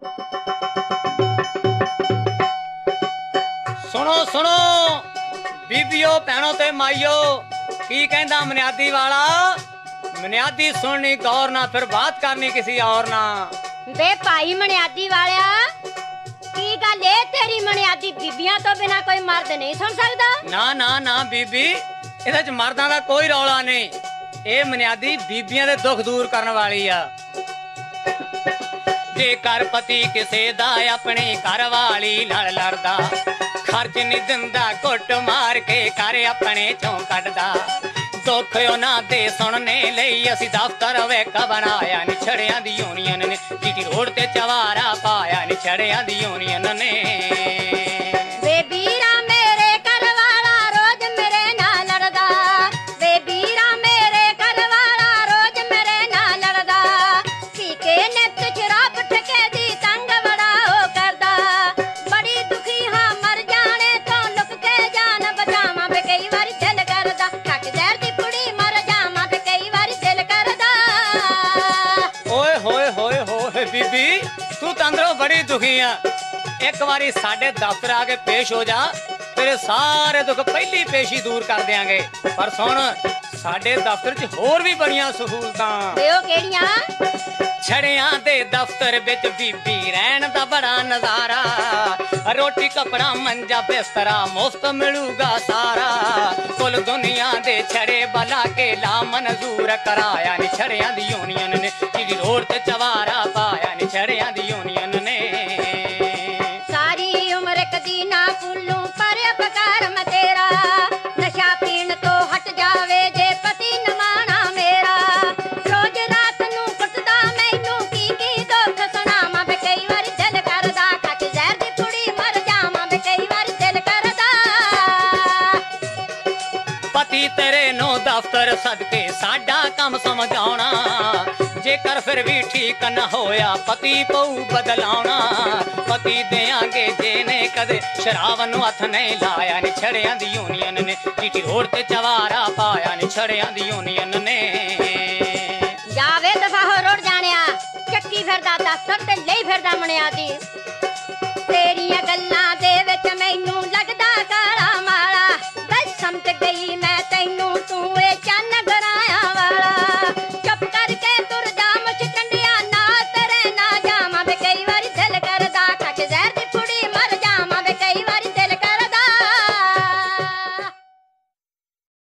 सुनो सुनो बीबियो भैनों ते माइयो की कहंदा मनियादी वाला। मनियादी सुननी गौर ना, फिर बात करनी किसी और ना। बे भाई मनियादी वालिया की गल ए तेरी मनियादी बीबियां तो बिना कोई मर्द नहीं सुन सकदा? ना ना ना बीबी, इहदे च मर्दां दा कोई रौला नहीं। ਇਹ ਮਨਿਆਦੀ ਬੀਬੀਆਂ ਦੇ ਦੁੱਖ ਦੂਰ ਕਰਨ ਵਾਲੀ ਆ। ਜੇਕਰ ਪਤੀ ਕਿਸੇ ਦਾ ਆਪਣੇ ਘਰ ਵਾਲੀ ਨਾਲ ਲੜਦਾ, ਖਰਚ ਨਹੀਂ ਦਿੰਦਾ, ਘੁੱਟ ਮਾਰ ਕੇ ਘਰ ਆਪਣੇ ਚੋਂ ਕੱਢਦਾ, ਦੁੱਖ ਉਹਨਾਂ ਦੇ ਸੁਣਨੇ ਲਈ ਅਸੀਂ ਦਫ਼ਤਰ ਵੇਖ ਬਣਾਇਆ ਨੀ ਛੜਿਆਂ ਦੀ ਯੂਨੀਅਨ ਨੇ, ਜੀਟੀ ਰੋਡ ਤੇ ਚਵਾਰਾ ਪਾਇਆ ਨੀ ਛੜਿਆਂ ਦੀ ਯੂਨੀਅਨ ਨੇ। बीबी तू तो अंदरों बड़ी दुखी है। एक बारी साडे दफ्तर आके पेश हो जा, तेरे सारे दुख पहली पेशी दूर कर देंगे। पर सुन, साडे दफ्तर च होर भी बड़ियां सहूलतां। छड़ियां दे दफ्तर बिच बीबी रहन दा बड़ा नजारा, रोटी कपड़ा मंजा बिस्तरा मुफ्त मिलूगा सारा, कुल दुनिया दे छड़े बला के ला मंजूर कराया नी छड़ियां दी यूनियन ने, जीटी रोड ते चवारा पाया नी छड़ियां दी यूनियन ने। सारी उम्र कदी ना भुल्लूं पर अपकार मैं तेरा, नशा पीण तो हट जावे जे पति न माना मेरा, रोज रात नू कुटदा मैनू की दुख सुनावां वे कई वारी दिल करदा, खट जहर दी पुड़ी मर जावां वे कई वारी दिल करदा। पति तेरे नो दफ्तर सदके साडा काम समझाउणा, जेकर फिर भी ठीक न होया पति पऊ बदलाउणा, पति देंगे जेने कदे शराब नू हथ नहीं लाया नी छड़ियां दी यूनियन ने, जीटी रोड ते चवारा पाया नी छड़ियां दी यूनियन ने। जावे दफा हो रोड जानिया, चक्की फिरदा दफ्तर ते लई फिरदा मनियादी।